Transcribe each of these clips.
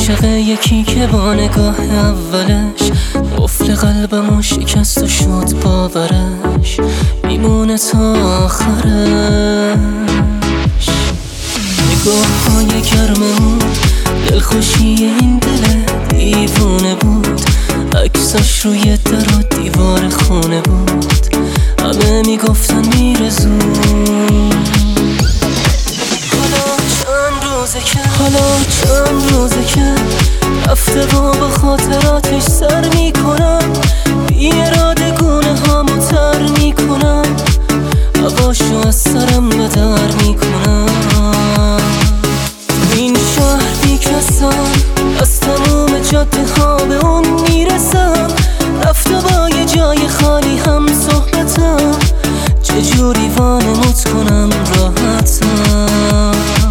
عاشق یکی که با نگاه اولش قفل قلبمو شکست و شد باورش میمونه تا آخرش. نگاه های گرممون دلخوشی این دل دیوونه بود، عکساش روی در و دیوار خونه بود، همه میگفتن میره زود. حالا چند روزه که رفته و با خاطراتش سر میکنم، بی اراده گونه هامو تر میکنم، هواشو از سرم به در میکنم. تو این شهر بی کسم، از تموم جاده ها به اون میرسم، رفته با یه جای خالی هم صحبتم، چجوری وانمود کنم راحتم.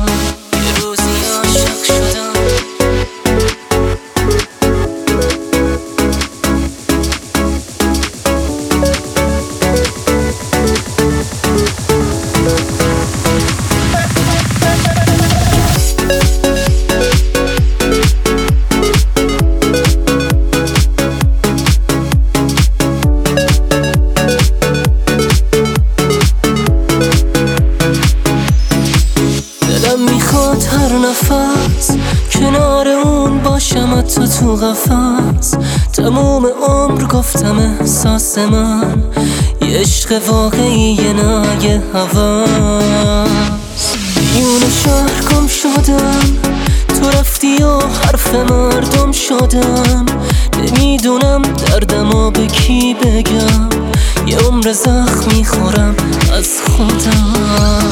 میخواد هر نفس کنار اون باشم، حتی تو قفس. تموم عمر گفتم احساس من یه عشق واقعی نه یه هوس. میون شهر گم شدم، تو رفتی و حرف مردم شدم، نمیدونم دردمو به کی بگم، یه عمر زخم میخورم از خودم.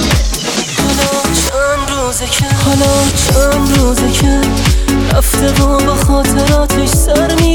حالا چند روزه که رفته و با خاطراتش سر